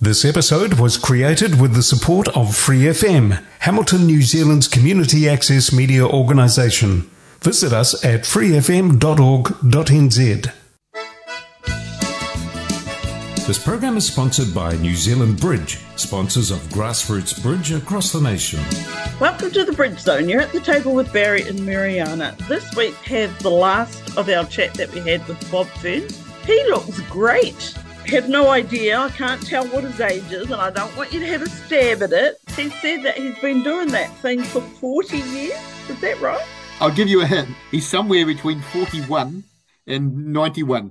This episode was created with the support of Free FM, Hamilton, New Zealand's community access media organisation. Visit us at freefm.org.nz. This program is sponsored by New Zealand Bridge, sponsors of grassroots bridge across the nation. Welcome to the Bridge Zone. You're at the table with Barry and Mariana. This week have the last of our chat that we had with Bob Fern. He looks great. Have no idea. I can't tell what his age is, and I don't want you to have a stab at it. He said that he's been doing that thing for 40 years. Is that right? I'll give you a hint. He's somewhere between 41 and 91.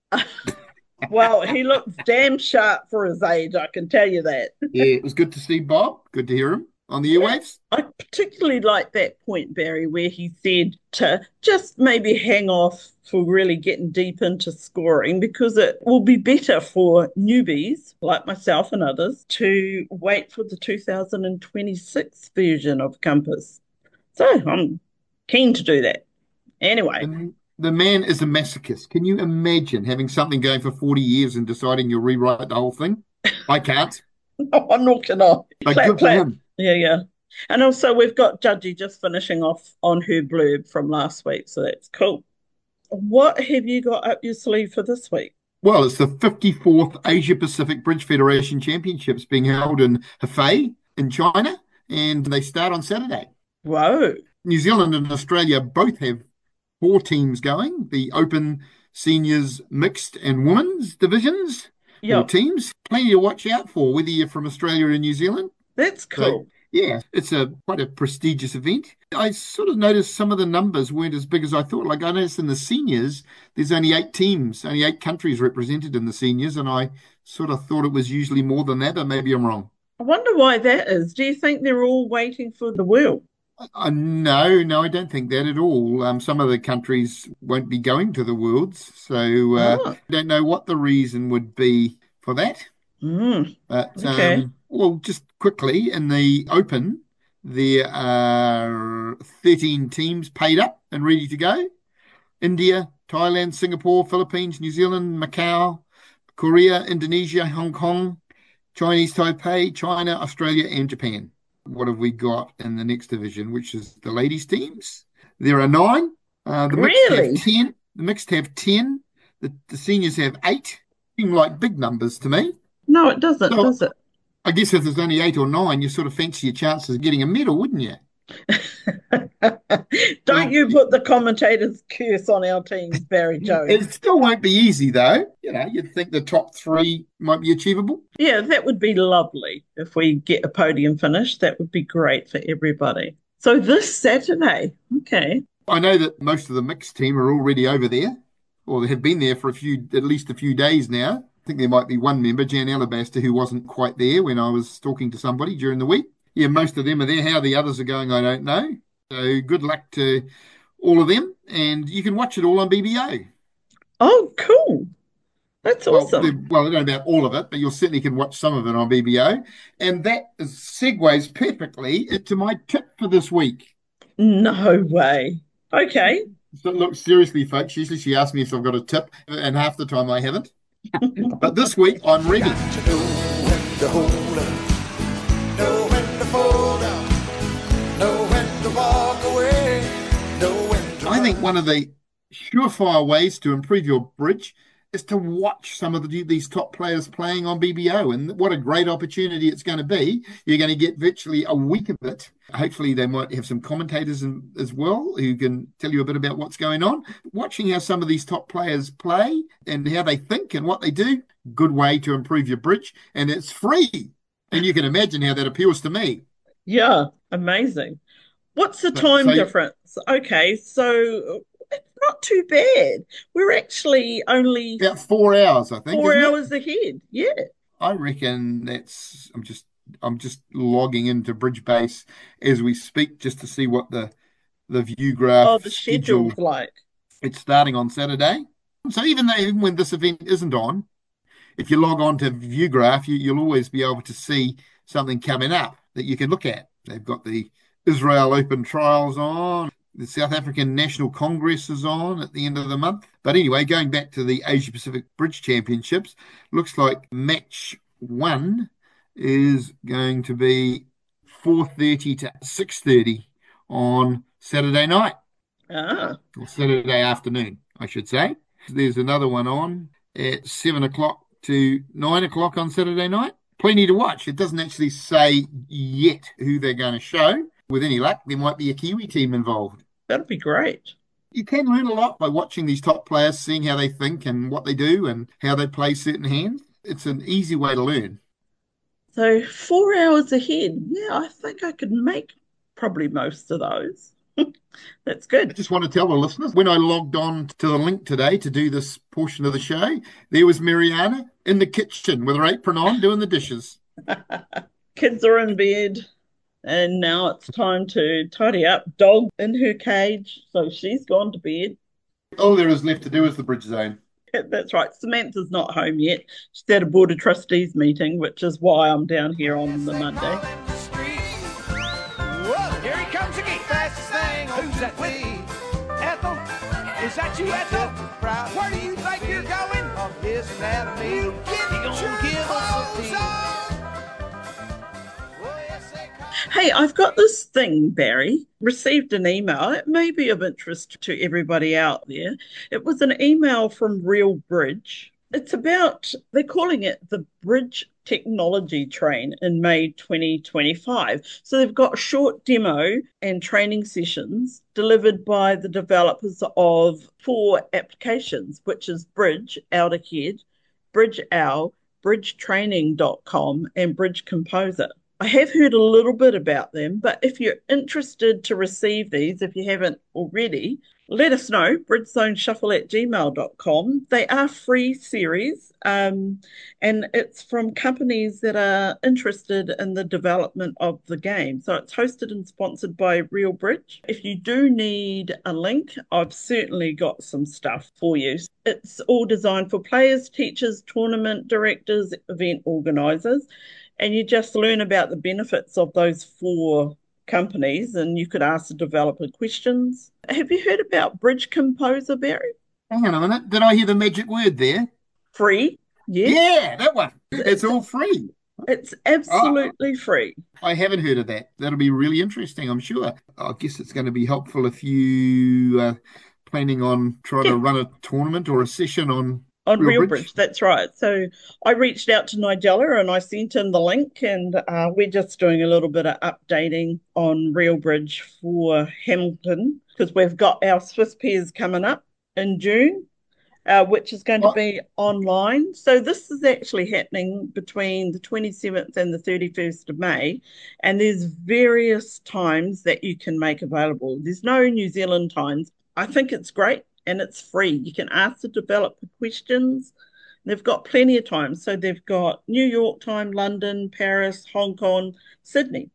Well, he looks damn sharp for his age, I can tell you that. Yeah, it was good to see Bob. Good to hear him on the airwaves. I particularly like that point, Barry, where he said to just maybe hang off for really getting deep into scoring, because it will be better for newbies like myself and others to wait for the 2026 version of Compass. So I'm keen to do that. Anyway. And the man is a masochist. Can you imagine having something going for 40 years and deciding you'll rewrite the whole thing? I can't. No, I'm not going to. Good for him. Yeah. And also we've got Judgy just finishing off on her blurb from last week, so that's cool. What have you got up your sleeve for this week? Well, it's the 54th Asia Pacific Bridge Federation Championships being held in Hefei in China, and they start on Saturday. Whoa. New Zealand and Australia both have 4 teams going, the Open, Seniors, Mixed and Women's divisions. Yep. Teams. Plenty to watch out for, whether you're from Australia or New Zealand. That's cool. So, yeah, it's quite a prestigious event. I sort of noticed some of the numbers weren't as big as I thought. Like I noticed in the seniors, there's only 8 teams, only 8 countries represented in the seniors, and I sort of thought it was usually more than that, but maybe I'm wrong. I wonder why that is. Do you think they're all waiting for the world? No, I don't think that at all. Some of the countries won't be going to the Worlds, so I don't know what the reason would be for that. But, okay. Well, just quickly, in the Open, there are 13 teams paid up and ready to go. India, Thailand, Singapore, Philippines, New Zealand, Macau, Korea, Indonesia, Hong Kong, Chinese Taipei, China, Australia, and Japan. What have we got in the next division, which is the ladies' teams? There are 9. Really? The mixed have 10. The seniors have 8. Seem like big numbers to me. No, it doesn't, does it? I guess if there's only 8 or 9, you sort of fancy your chances of getting a medal, wouldn't you? Don't you put the commentator's curse on our teams, Barry Jones. It still won't be easy, though. You know, you'd think the top 3 might be achievable. Yeah, that would be lovely if we get a podium finish. That would be great for everybody. So this Saturday, okay. I know that most of the mixed team are already over there, or they have been there for at least a few days now. I think there might be one member, Jan Alabaster, who wasn't quite there when I was talking to somebody during the week. Yeah, most of them are there. How the others are going, I don't know. So good luck to all of them. And you can watch it all on BBO. Oh, cool. That's awesome. Well, I don't know about all of it, but you certainly can watch some of it on BBO. And that segues perfectly into my tip for this week. No way. Okay. So look, seriously, folks, usually she asks me if I've got a tip, and half the time I haven't. But this week, I'm ready. I think one of the surefire ways to improve your bridge is to watch some of these top players playing on BBO, and what a great opportunity it's going to be. You're going to get virtually a week of it. Hopefully they might have some commentators as well who can tell you a bit about what's going on. Watching how some of these top players play and how they think and what they do, good way to improve your bridge, and it's free. And you can imagine how that appeals to me. Yeah, amazing. What's the time difference? Okay, so it's not too bad. We're actually only about 4 hours, I think. 4 hours ahead. Yeah. I reckon that's. I'm just logging into BridgeBase as we speak just to see what the view graph the schedule's like. It's starting on Saturday. So even when this event isn't on, if you log on to view graph, you'll always be able to see something coming up that you can look at. They've got the Israel Open Trials on. The South African National Congress is on at the end of the month. But anyway, going back to the Asia Pacific Bridge Championships, looks like match one is going to be 4:30 to 6:30 on Saturday night, Ah, or Saturday afternoon, I should say. There's another one on at 7 o'clock to 9 o'clock on Saturday night. Plenty to watch. It doesn't actually say yet who they're going to show. With any luck, there might be a Kiwi team involved. that'd be great. You can learn a lot by watching these top players, seeing how they think and what they do and how they play certain hands. It's an easy way to learn. So 4 hours ahead. Yeah, I think I could make probably most of those. That's I good. just want to tell the listeners, when I logged on to the link today to do this portion of the show, there was Mariana in the kitchen with her apron on doing the dishes. Kids are in bed, and now it's time to tidy up. Dog in her cage, so she's gone to bed. All there is left to do is the bridge zone. That's right. Samantha's not home yet. She's at a Board of Trustees meeting, which is why I'm down here on the Monday. Whoa, here he comes again. Fastest thing. Who's that with me? Ethel? Is that you, Ethel? Where do you think you're going? Of his anatomy. You gonna give us a Hey, I've got this thing, Barry. Received an email. It may be of interest to everybody out there. It was an email from Real Bridge. It's about, they're calling it the Bridge Technology Train in May 2025. So they've got short demo and training sessions delivered by the developers of 4 applications, which is Bridge, Out Ahead, Bridge Owl, bridgetraining.com, and Bridge Composer. I have heard a little bit about them, but if you're interested to receive these, if you haven't already, let us know, bridgezoneshuffle@gmail.com. They are free series, and it's from companies that are interested in the development of the game. So it's hosted and sponsored by Real Bridge. If you do need a link, I've certainly got some stuff for you. It's all designed for players, teachers, tournament directors, event organisers, and you just learn about the benefits of those 4 companies, and you could ask the developer questions. Have you heard about Bridge Composer, Barry? Hang on a minute. Did I hear the magic word there? Free, yes. Yeah, that one. It's all free. It's Oh, absolutely free. I haven't heard of that. That'll be really interesting, I'm sure. I guess it's going to be helpful if you planning on trying Yeah, to run a tournament or a session on on Real Real Bridge. Bridge, that's right. So I reached out to Nigella and I sent in the link, and we're just doing a little bit of updating on Real Bridge for Hamilton because we've got our Swiss pairs coming up in June, which is going to Oh, be online. So this is actually happening between the 27th and the 31st of May, and there's various times that you can make available. There's no New Zealand times. I think it's great and it's free. You can ask the developer questions. They've got plenty of time. So they've got New York time, London, Paris, Hong Kong, Sydney.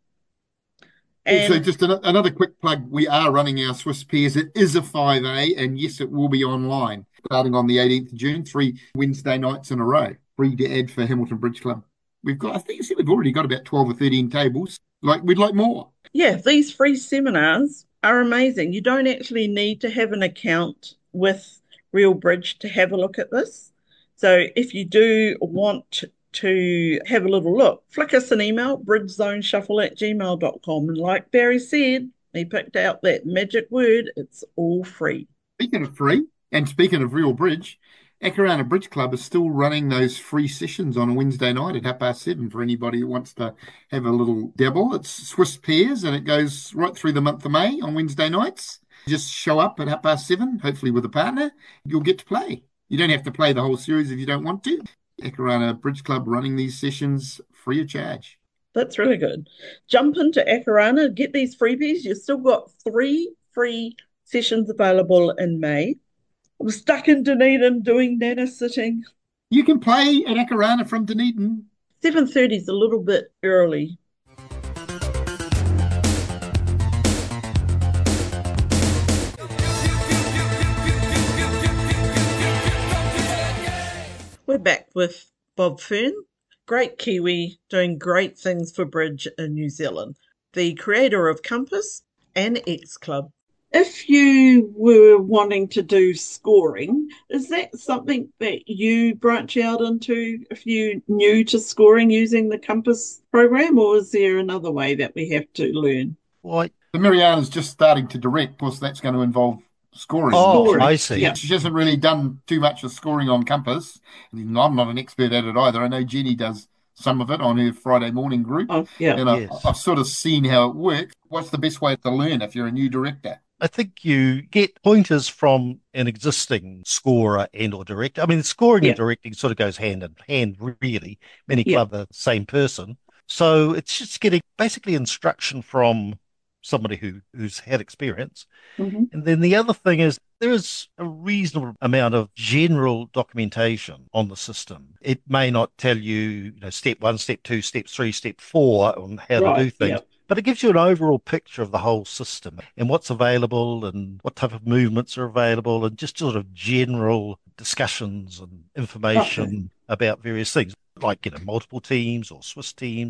also, And just another quick plug. We are running our Swiss Pairs. It is a 5A, and yes, it will be online starting on the 18th of June, 3 Wednesday nights in a row. Free to add for Hamilton Bridge Club. I think you said we've already got about 12 or 13 tables. We'd like more. yeah, these free seminars are amazing. You don't actually need to have an account with Real Bridge to have a look at this. So if you do want to have a little look, flick us an email, bridgezoneshuffle@gmail.com. And like Barry said, he picked out that magic word. It's all free. Speaking of free, and speaking of Real Bridge, Akarana Bridge Club is still running those free sessions on a Wednesday night at 7:30 for anybody who wants to have a little dabble. It's Swiss Pairs and it goes right through the month of May on Wednesday nights. Just show up at 7:30, hopefully with a partner. You'll get to play. You don't have to play the whole series if you don't want to. Akarana Bridge Club running these sessions free of charge. That's really good. Jump into Akarana, get these freebies. You've still got 3 free sessions available in May. I'm stuck in Dunedin doing nana sitting. You can play at Akarana from Dunedin. 7:30 is a little bit early. We're back with Bob Fern, great Kiwi, doing great things for Bridge in New Zealand, the creator of Compass and X Club. if you were wanting to do scoring, is that something that you branch out into if you're new to scoring using the Compass program, or is there another way that we have to learn? Like, The Mariana's just starting to direct. Of course, that's going to involve scoring. I Scoring. see. Yeah. She hasn't really done too much of scoring on Compass. I'm not an expert at it either. I know Jenny does some of it on her Friday morning group, Oh, yeah. and Yes. I've sort of seen how it works. What's the best way to learn if you're a new director? I think you get pointers from an existing scorer and or director. I mean, scoring Yeah. and directing sort of goes hand in hand, really. Many Yeah. clubs are the same person. So it's just getting basically instruction from somebody who's had experience. Mhm. And then the other thing is there is a reasonable amount of general documentation on the system. It may not tell you, step 1, step 2, step 3, step 4 on how to do Right. things. Yeah. But it gives you an overall picture of the whole system and what's available and what type of movements are available and just sort of general discussions and information about various things, like, multiple teams or Swiss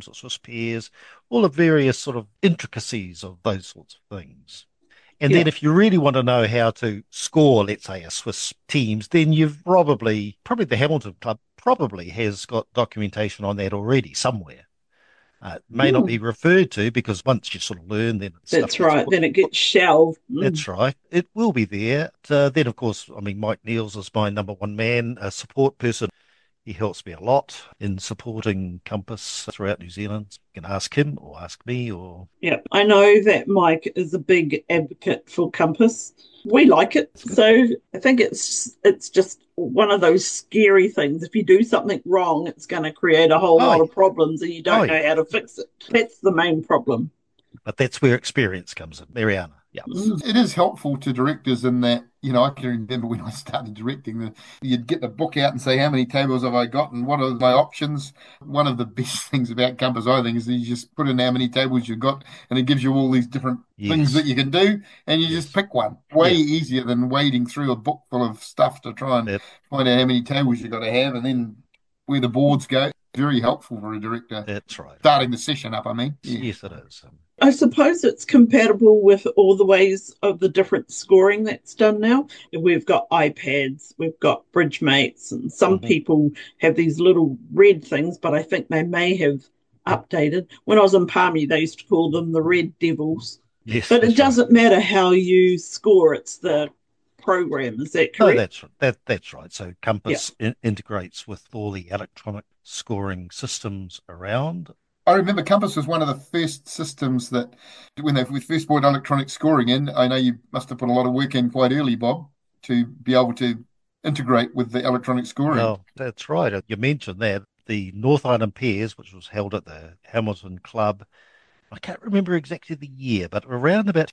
pairs, all the various sort of intricacies of those sorts of things. And Yeah. then if you really want to know how to score, let's say, a Swiss teams, then you've probably the Hamilton Club probably has got documentation on that already somewhere. It may not be referred to because once you sort of learn, then it's stuff That's right. Then it gets shelved. That's right. It will be there. Then, of course, I mean, Mike Niels is my number one man, a support person. He helps me a lot in supporting Compass throughout New Zealand. You can ask him or ask me or... Yeah, I know that Mike is a big advocate for Compass. We like it. So I think it's just one of those scary things. If you do something wrong, it's going to create a whole lot of problems and you don't know how to fix it. That's the main problem. But that's where experience comes in. Mariana. Yeah. It is helpful to directors in that, I can remember when I started directing, you'd get the book out and say, how many tables have I got and what are my options? One of the best things about Compass, I think, is that you just put in how many tables you've got and it gives you all these different things that you can do and you just pick one. Way easier than wading through a book full of stuff to try and find out how many tables you've got to have and then where the boards go. Very helpful for a director. That's right. Starting the session up, I mean. Yes, it is. I suppose it's compatible with all the ways of the different scoring that's done now. We've got iPads, we've got Bridgemates, and some people have these little red things, but I think they may have updated. When I was in Palmy, they used to call them the Red Devils. Yes, but it doesn't matter how you score, it's the program. Is that correct? No, that's right. So Compass integrates with all the electronic scoring systems around. I remember Compass was one of the first systems that, when they first brought electronic scoring in, I know you must have put a lot of work in quite early, Bob, to be able to integrate with the electronic scoring. Oh, that's right. You mentioned that. The North Island Pairs, which was held at the Hamilton Club, I can't remember exactly the year, but around about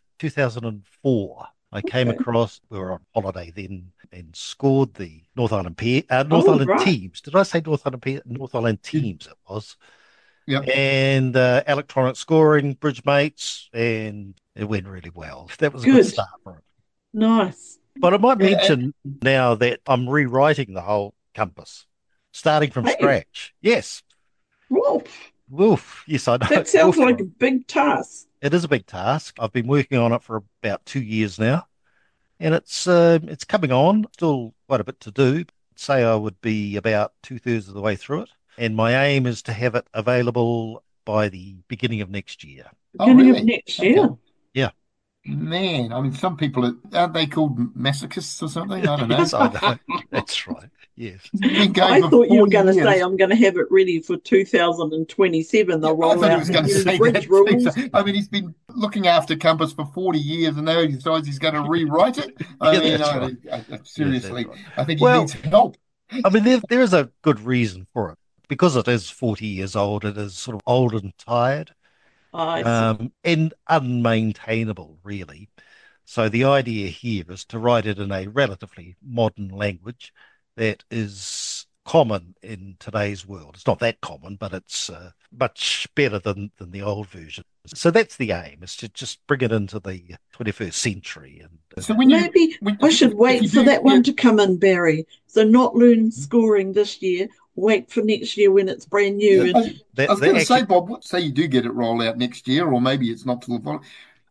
2004, I came across, we were on holiday then, and scored the North Island teams. Did I say North Island Pair? North Island teams it was. Yep. And electronic scoring, Bridgemates, and it went really well. That was a good start for it. Nice. But I might mention now that I'm rewriting the whole Compass, starting from scratch. Yes. Woof. Yes, I know. That sounds like a big task. It is a big task. I've been working on it for about 2 years now, and it's coming on. Still quite a bit to do. Say I would be about 2/3 of the way through it. And my aim is to have it available by the beginning of next year. Beginning of next year? Yeah. Man, I mean, some people, aren't they called masochists or something? I don't know. Yes, I know. That's right. Yes. I thought you were going to say, I'm going to have it ready for 2027. They'll roll out the bridge rules. I mean, he's been looking after Compass for 40 years and now he decides he's going to rewrite it. Seriously, I think he needs help. I mean, there is a good reason for it. Because it is 40 years old, it is sort of old and tired and unmaintainable, really. So the idea here is to write it in a relatively modern language that is common in today's world. It's not that common, but it's much better than the old version. So that's the aim, is to just bring it into the 21st century. And so maybe I should wait for that one to come in, Barry. So not learn scoring this year. Wait for next year when it's brand new. I was going to say, Bob, say you do get it rolled out next year, or maybe it's not till the following.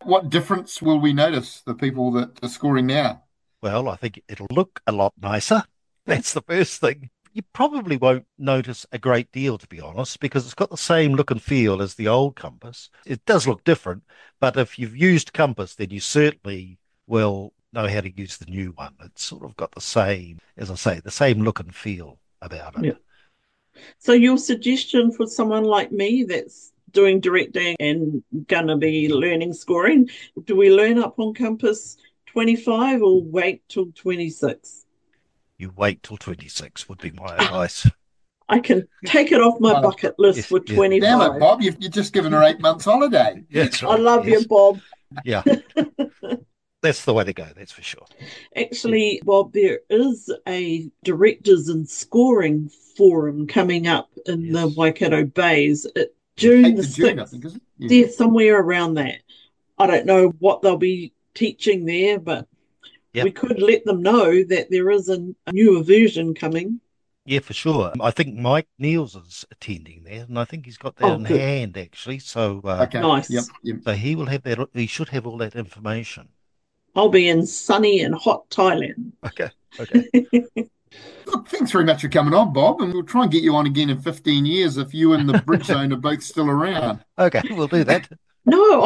What difference will we notice, the people that are scoring now? Well, I think it'll look a lot nicer. That's the first thing. You probably won't notice a great deal, to be honest, because it's got the same look and feel as the old Compass. It does look different, but if you've used Compass, then you certainly will know how to use the new one. It's sort of got the same, as I say, the same look and feel about it. Yeah. So your suggestion for someone like me that's doing directing and going to be learning scoring, do we learn up on Compass 25 or wait till 26? You wait till 26 would be my advice. I can take it off my bucket list for 25. Damn it, Bob, you've just given her 8 months holiday. Yes, right. I love you, Bob. Yeah. That's the way to go, that's for sure. Actually, Bob, there is a directors and scoring forum coming up in the Waikato Bays at June the 6th. I think, isn't it? Yeah, somewhere around that. I don't know what they'll be teaching there, but we could let them know that there is a newer version coming. Yeah, for sure. I think Mike Niels is attending there, and I think he's got that in hand, actually. So, nice. Yep. So he will have that. He should have all that information. I'll be in sunny and hot Thailand. Okay. Look, thanks very much for coming on, Bob, and we'll try and get you on again in 15 years if you and the Bridge Zone are both still around. Okay, we'll do that. No,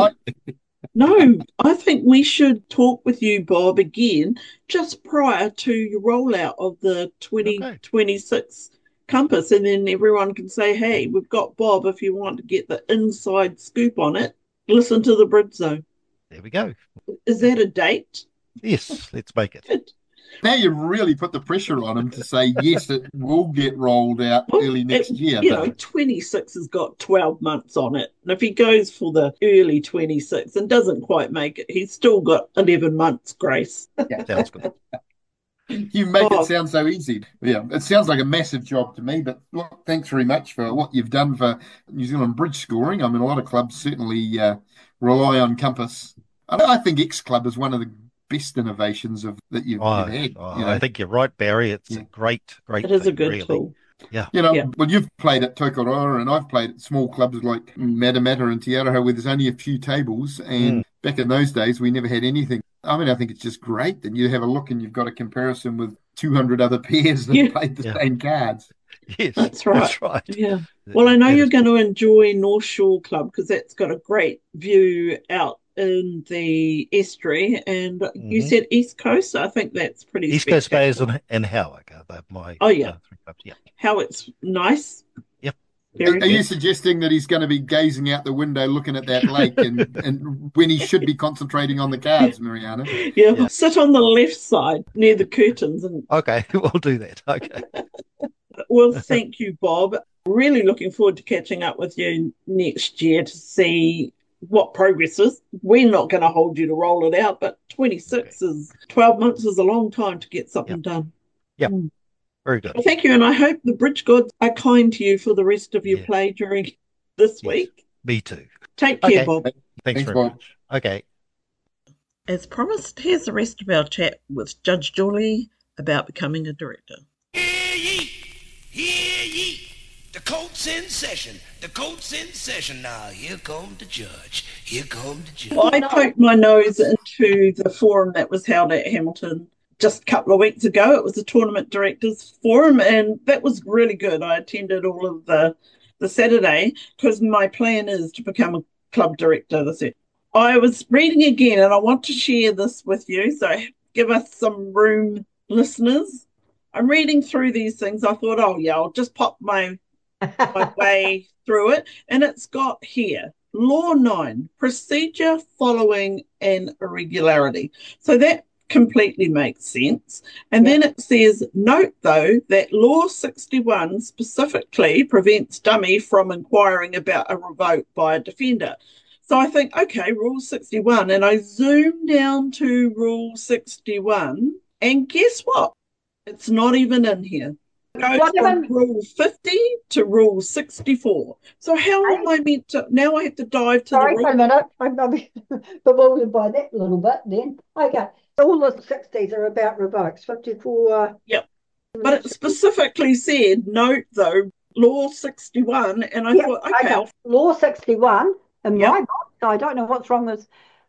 I think we should talk with you, Bob, again, just prior to your rollout of the 2026 Compass, and then everyone can say, hey, we've got Bob. If you want to get the inside scoop on it, listen to the Bridge Zone. There we go. Is that a date? Yes, let's make it. Now you really put the pressure on him to say, yes, it will get rolled out early next year. 26 has got 12 months on it. And if he goes for the early 26 and doesn't quite make it, he's still got 11 months grace. Yeah, sounds good. You make it sound so easy. Yeah, it sounds like a massive job to me, but look, thanks very much for what you've done for New Zealand bridge scoring. I mean, a lot of clubs certainly rely on Compass. I think X Club is one of the best innovations that you've had. I think you're right, Barry. It's a great it is thing, a good really. tool. Yeah. Well, you've played at Tokoroa and I've played at small clubs like Matamata and Te Araha where there's only a few tables. And back in those days, we never had anything. I mean, I think it's just great that you have a look and you've got a comparison with 200 other pairs that played the same cards. Yes, that's right. That's right. Yeah. Well, I know you're going to enjoy North Shore Club because that's got a great view out in the estuary, and you said East Coast. I think that's pretty. East Coast Bays and Howick are my three clubs. Yeah, Howick's nice. Yep. Are you suggesting that he's going to be gazing out the window, looking at that lake, and when he should be concentrating on the cards, Mariana? Yeah, sit on the left side near the curtains. Okay, we'll do that. Okay. Well, thank you, Bob. Really looking forward to catching up with you next year to see what progress is. We're not going to hold you to roll it out, but 12 months is a long time to get something done. Yep. Very good. Well, thank you, and I hope the Bridge Gods are kind to you for the rest of your play during this week. Me too. Take care, Bob. Thanks very much. Okay. As promised, here's the rest of our chat with Judge Julie about becoming a director. Hear ye! Hear ye! The court's in session. The court's in session now. Here come the judge. Here come the judge. Well, I poked my nose into the forum that was held at Hamilton just a couple of weeks ago. It was a tournament directors forum, and that was really good. I attended all of the Saturday because my plan is to become a club director this year. I was reading again, and I want to share this with you, so give us some room, listeners. I'm reading through these things. I thought, I'll just pop my way through it, and it's got here Law 9, procedure following an irregularity. So that completely makes sense. And then it says, note though that Law 61 specifically prevents dummy from inquiring about a revoke by a defender. So I think, okay, Rule 61, and I zoom down to Rule 61, and guess what? It's not even in here. Go from Rule 50 to Rule 64. So how am I meant to... Now I have to dive to the rule. Sorry, a minute. I'm bewildered by that a little bit then. Okay. All the 60s are about revokes. 54... Yep. But it specifically said, note though, Law 61, and I thought, okay. Law 61, and my God, I don't know what's wrong with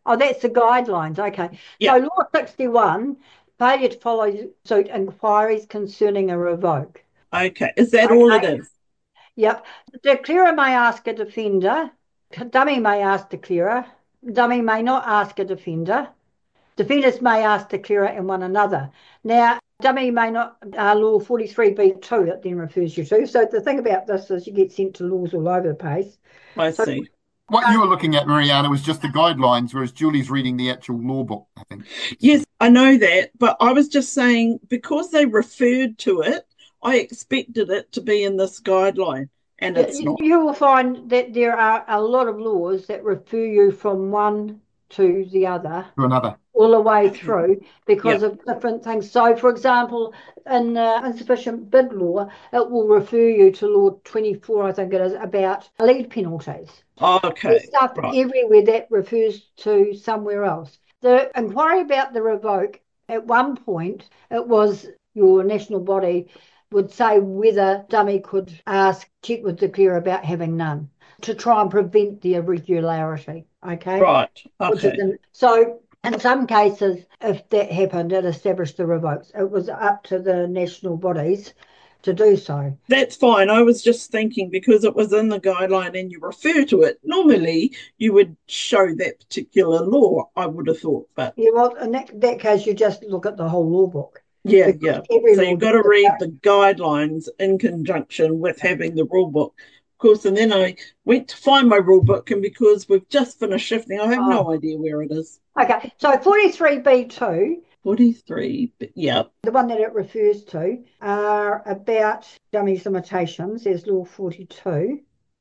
Oh, that's the guidelines. Okay. Yeah. So Law 61, failure to follow suit inquiries concerning a revoke. Okay. Is that all it is? Yep. Declarer may ask a defender. Dummy may ask declarer. Dummy may not ask a defender. Defenders may ask declarer and one another. Now, dummy may not, Law 43B2, it then refers you to. So the thing about this is you get sent to laws all over the place. I see. What you were looking at, Mariana, was just the guidelines, whereas Julie's reading the actual law book, I think. Yes, I know that, but I was just saying because they referred to it, I expected it to be in this guideline, and it's not. You will find that there are a lot of laws that refer you from one to the other. To another. All the way through because of different things. So, for example, in insufficient bid law, it will refer you to Law 24, I think it is, about lead penalties. Okay. There's stuff everywhere that refers to somewhere else. The inquiry about the revoke, at one point, it was your national body would say whether dummy could check with declarer about having none to try and prevent the irregularity. Okay. Right. Okay. So in some cases, if that happened, it established the revokes. It was up to the national bodies to do so. That's fine. I was just thinking because it was in the guideline and you refer to it, normally you would show that particular law, I would have thought. But yeah, well, in that case, you just look at the whole law book. Yeah. So you've got to read the guidelines in conjunction with having the rule book. Of course, and then I went to find my rule book, and because we've just finished shifting, I have no idea where it is. Okay, so 43B2. 43, yeah. The one that it refers to are about dummy's limitations. There's Law 42,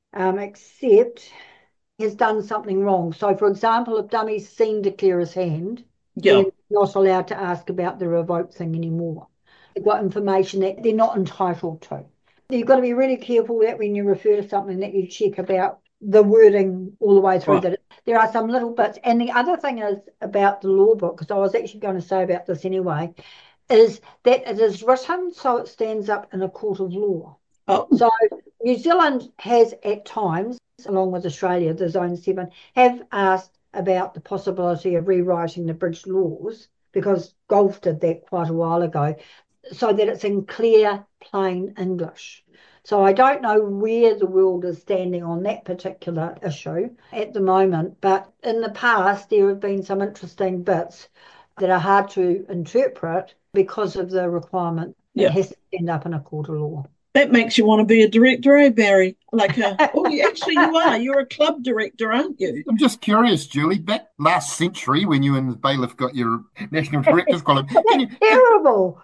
except has done something wrong. So, for example, if dummy's seen declarer's hand, they're not allowed to ask about the revoke thing anymore. They've got information that they're not entitled to. You've got to be really careful that when you refer to something that you check about the wording all the way through. That there are some little bits. And the other thing is about the law book, because I was actually going to say about this anyway, is that it is written so it stands up in a court of law. So New Zealand has at times, along with Australia, the Zone 7, have asked about the possibility of rewriting the bridge laws, because Gulf did that quite a while ago, so that it's in clear, plain English. So I don't know where the world is standing on that particular issue at the moment, but in the past there have been some interesting bits that are hard to interpret because of the requirement that it has to stand up in a court of law. That makes you want to be a director, eh, Barry? Actually you are. You're a club director, aren't you? I'm just curious, Julie, back last century when you and the bailiff got your national director's qualification. Terrible.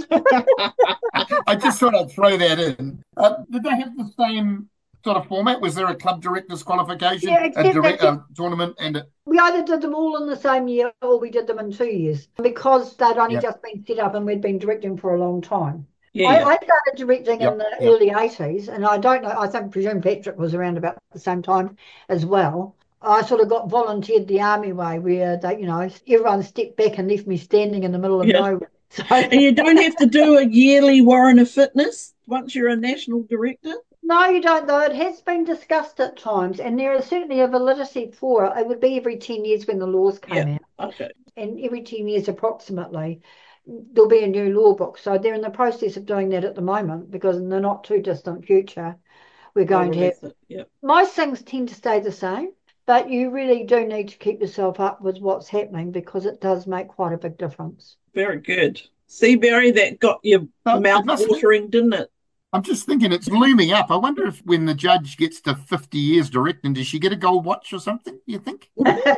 I just thought I'd throw that in. Did they have the same sort of format? Was there a club director's qualification, a tournament, and we either did them all in the same year or we did them in 2 years because they'd only just been set up and we'd been directing for a long time. I started directing in the early 80s, and I don't know, presume Patrick was around about the same time as well. I sort of got volunteered the army way where they, everyone stepped back and left me standing in the middle of nowhere. So, and you don't have to do a yearly warrant of fitness once you're a national director? No, you don't, though. It has been discussed at times, and there is certainly a validity for it. It would be every 10 years when the laws came out. Okay. And every 10 years approximately, there'll be a new law book. So they're in the process of doing that at the moment, because in the not too distant future, we're going to have... Most things tend to stay the same, but you really do need to keep yourself up with what's happening, because it does make quite a big difference. Very good. See, Barry, that got your mouth watering, didn't it? I'm just thinking it's looming up. I wonder if when the judge gets to 50 years directing, does she get a gold watch or something, you think?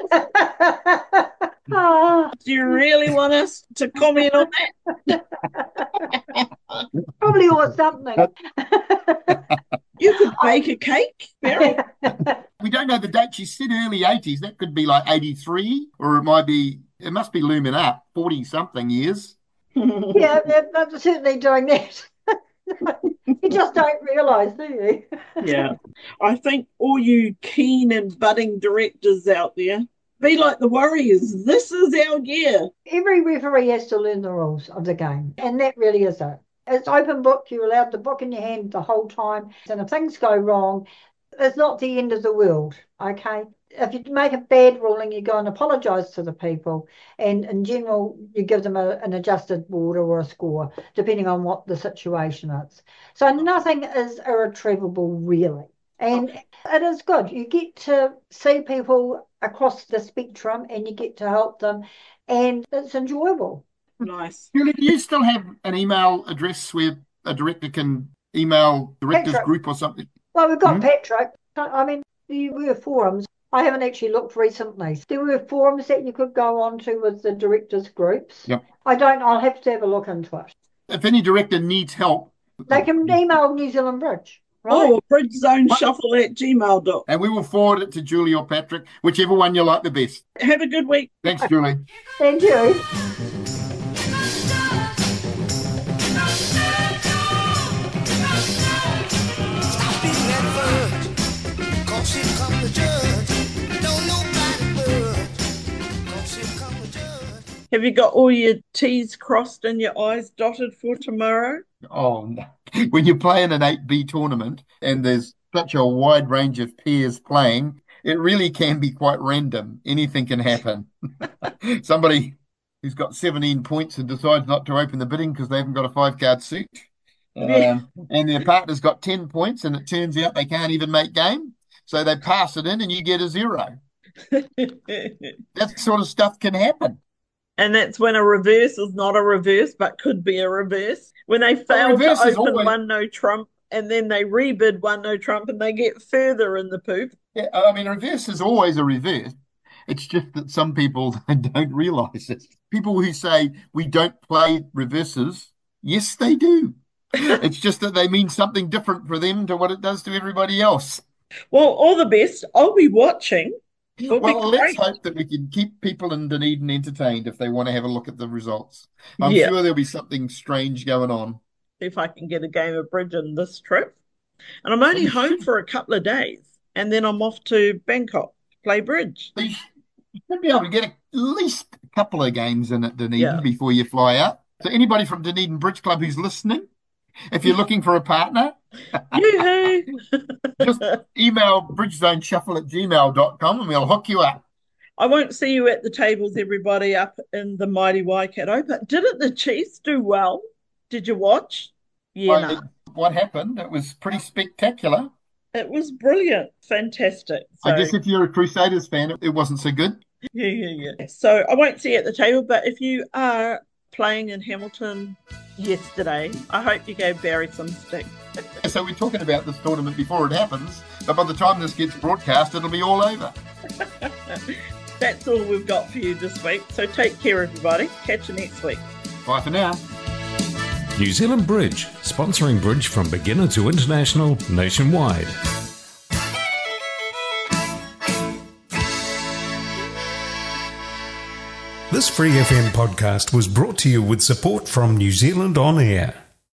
Do you really want us to comment on that? Probably, or something. You could bake a cake, Barry. We don't know the date. She said early 80s. That could be like 83, or it must be looming up, 40-something years. Yeah, they're certainly doing that. You just don't realise, do you? Yeah. I think all you keen and budding directors out there, be like the Warriors. This is our year. Every referee has to learn the rules of the game, and that really is it. It's open book. You're allowed the book in your hand the whole time. And if things go wrong, it's not the end of the world, okay? if you make a bad ruling, you go and apologise to the people. And in general, you give them an adjusted order or a score, depending on what the situation is. So nothing is irretrievable, really. And it is good. You get to see people across the spectrum and you get to help them. And it's enjoyable. Nice. Julie, do you still have an email address where a director can email directors Patrick. group or something? Well, we've got Patrick. I mean, there were forums. I haven't actually looked recently. There were forums that you could go on to with the directors groups. Yep. I'll have to have a look into it. If any director needs help, They can email New Zealand Bridge. Right? Oh, bridgezoneshuffle@gmail.com. and we will forward it to Julie or Patrick, whichever one you like the best. Have a good week. Thanks, Julie. Thank you. Stop being adverse, 'cause here come the judge. Don't nobody budge, 'cause here come the judge. Have you got all your T's crossed and your I's dotted for tomorrow? Oh, no. When you're playing an 8B tournament and there's such a wide range of pairs playing, it really can be quite random. Anything can happen. Somebody who's got 17 points and decides not to open the bidding because they haven't got a 5-card suit. And their partner's got 10 points and it turns out they can't even make game. So they pass it in and you get a 0. That sort of stuff can happen. And that's when a reverse is not a reverse, but could be a reverse. When they fail to open one no trump and then they rebid one no trump and they get further in the poop. Yeah, I mean, a reverse is always a reverse. It's just that some people don't realise it. People who say we don't play reverses, yes, they do. It's just that they mean something different for them to what it does to everybody else. Well, all the best. I'll be watching. Well, let's hope that we can keep people in Dunedin entertained if they want to have a look at the results. I'm sure there'll be something strange going on. If I can get a game of bridge in this trip. And I'm only home for a couple of days. And then I'm off to Bangkok to play bridge. You should be able to get at least a couple of games in at Dunedin before you fly out. So anybody from Dunedin Bridge Club who's listening, if you're looking for a partner, just email bridgezoneshuffle@gmail.com and we'll hook you up. I won't see you at the tables, everybody, up in the mighty Waikato. But didn't the Chiefs do well? Did you watch? Yeah, What happened? It was pretty spectacular. It was brilliant. Fantastic. So, I guess if you're a Crusaders fan, it wasn't so good. Yeah. So I won't see you at the table, but if you are playing in Hamilton yesterday, I hope you gave Barry some stick. So we're talking about this tournament before it happens, but by the time this gets broadcast, it'll be all over. That's all we've got for you this week. So take care, everybody. Catch you next week. Bye for now. New Zealand Bridge, sponsoring bridge from beginner to international nationwide. This Free FM podcast was brought to you with support from New Zealand On Air.